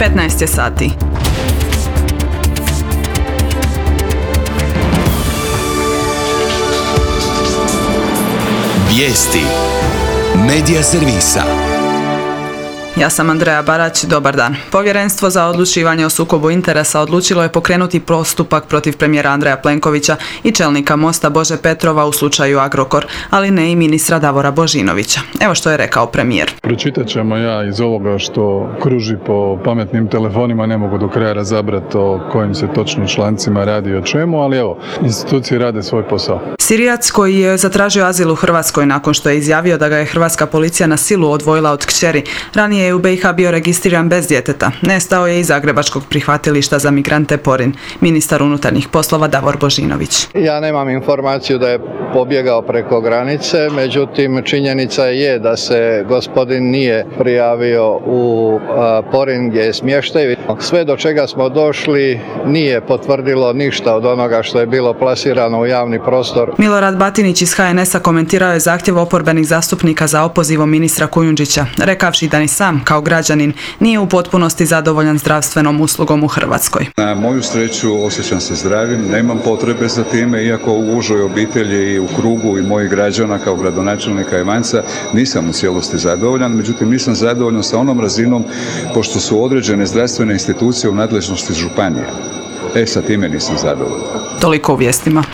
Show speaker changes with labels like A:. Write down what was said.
A: 15 je sati.
B: Vijesti Medija servisa.
A: Ja sam Andreja Barać, dobar dan. Povjerenstvo za odlučivanje o sukobu interesa odlučilo je pokrenuti postupak protiv premijera Andreja Plenkovića i čelnika Mosta Bože Petrova u slučaju Agrokor, ali ne i ministra Davora Božinovića. Evo što je rekao premijer.
C: Pročitat ćemo ja iz ovoga što kruži po pametnim telefonima, ne mogu do kraja razabrati o kojim se točno člancima radi i o čemu, ali evo, institucije rade svoj posao.
A: Sirijac koji je zatražio azil u Hrvatskoj nakon što je izjavio da ga je hrvatska policija na silu odvojila od kćeri, ranije je u BiH bio registriran bez djeteta. Nestao je iz zagrebačkog prihvatilišta za migrante Porin. Ministar unutarnjih poslova Davor Božinović.
D: Ja nemam informaciju da je pobjegao preko granice, međutim činjenica je da se gospodin nije prijavio u Porin gdje je smještaj. Sve do čega smo došli nije potvrdilo ništa od onoga što je bilo plasirano u javni prostor.
A: Milorad Batinić iz HNS-a komentirao je zahtjev oporbenih zastupnika za opozivom ministra Kujundžića, rekavši da ni sam, kao građanin, nije u potpunosti zadovoljan zdravstvenom uslugom u Hrvatskoj.
E: Na moju sreću osjećam se zdravim, nemam potrebe za time, iako u užoj obitelji i u krugu i mojih građana kao gradonačelnika Ivanca nisam u cijelosti zadovoljan, međutim nisam zadovoljan sa onom razinom pošto su određene zdravstvene institucije u nadležnosti županije. Sa time nisam zadovoljan.
A: Toliko u vijestima.